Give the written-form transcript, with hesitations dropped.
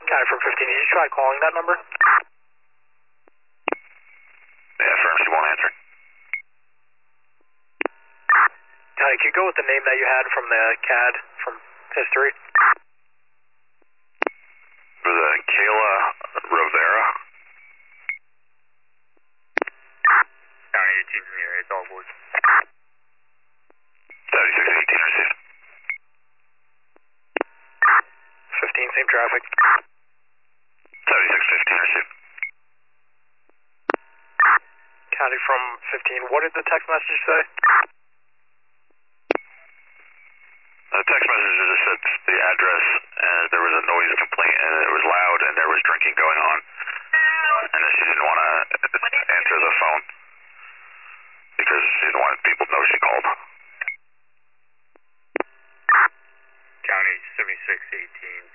County from 15, did you try calling that number? Yeah, affirm, she won't answer. County, can you go with the name that you had from the CAD from history? Was it Kayla Rivera? County 18 from the area, it's all boys. 7618 received. 15, same traffic. 7615 received. County from 15, what did the text message say? The text message just said the address, and there was a noise complaint, and it was loud, and there was drinking going on, and then she didn't want to answer the phone because she didn't want people to know she called. County 7618,